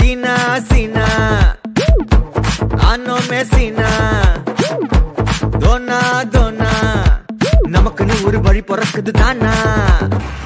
சீனா சீனா ஆனோ மே சீனா தோனா தோனா நமக்குன்னு ஒரு வழி பிறக்குது தானா